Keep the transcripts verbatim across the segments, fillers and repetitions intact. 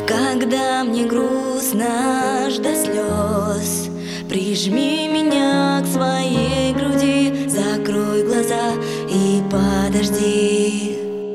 Когда мне грустно аж до слез, прижми меня к своей груди, закрой глаза и подожди.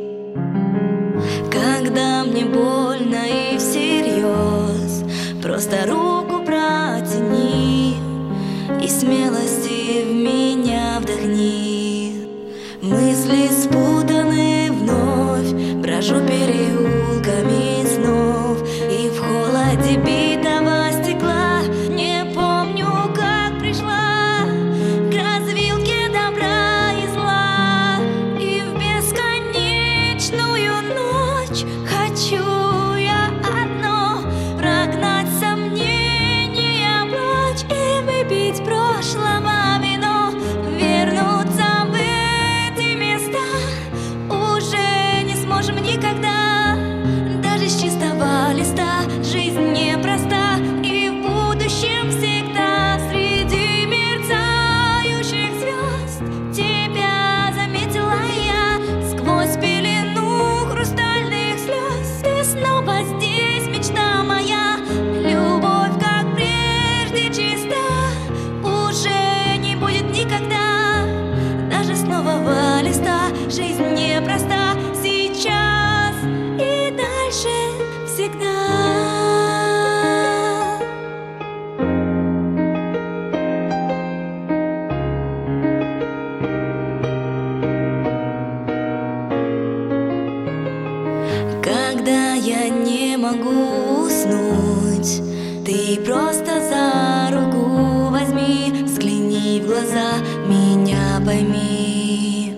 Когда мне больно и всерьез, просто руку протяни и смелости в меня вдохни. Мысли спутаны вновь, брожу переулками снов, и в холоде битого стекла не помню, как пришла к развилке добра и зла. И в бесконечную ночь хочу я одно — прогнать сомнения прочь и выпить прошлого вино, вернуться в эти места уже не сможем никогда. Даже с чистого листа жизнь непроста, и в будущем всегда среди мерцающих звезд тебя заметила я. Сквозь пелену хрустальных слез ты снова здесь, мечта моя. Любовь, как прежде, чиста, уже не будет никогда. Даже с нового листа жизнь непроста, сейчас и дальше всегда. Когда я не могу уснуть, ты просто за руку возьми, взгляни в глаза, меня пойми.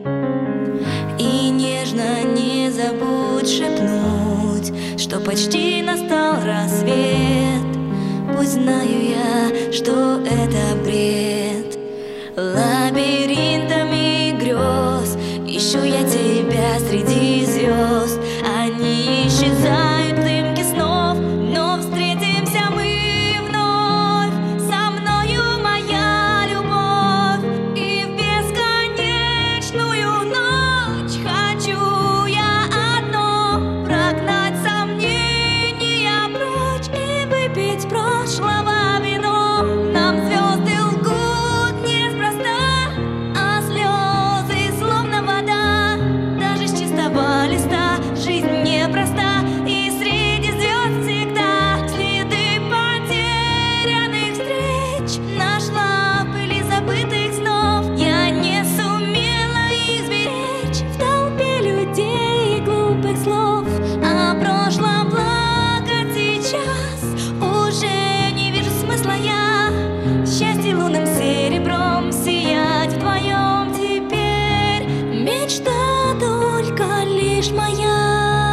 И нежно не забудь шепнуть, что почти настал рассвет. Пусть знаю я, что это бред. Лабиринтами грез ищу я тебя среди звезд. Они исчезают в дымке снов, но встретимся мы вновь. Со мною моя любовь, и в бесконечную ночь хочу я одно — прогнать сомнения прочь и выпить прошлого вино. Нам звезды лгут неспроста, а слезы словно вода. Даже с чистого листа жизнь непроста, и среди звезд всегда следы потерянных встреч нашла в пыли забытых снов. Я не сумела их сберечь в толпе людей и глупых слов. О прошлом плакать сейчас уже не вижу смысла я. Счастье лунным серебром сиять вдвоем теперь мечта только лишь моя.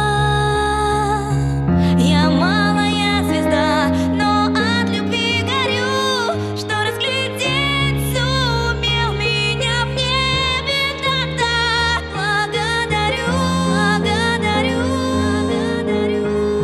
Я малая звезда, но от любви горю, что разглядеть сумел меня в небе тогда. Благодарю, благодарю, благодарю,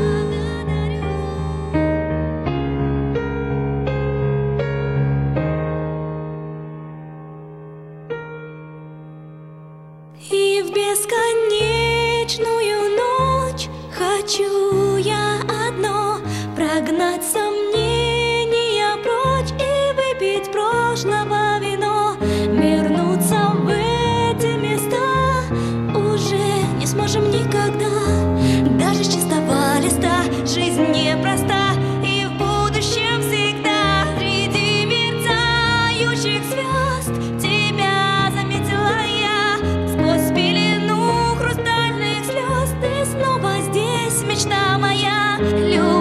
благодарю. И в бесконечную ночь хочу я одно — прогнать сомнения прочь и выпить прошлого вино. Вернуться в эти места уже не сможем никогда. Даже с чистого листа жизнь непроста, и в будущем всегда среди мерцающих звезд тебя заметила я. Сквозь пелену хрустальных слез ты снова здесь, мечта моя.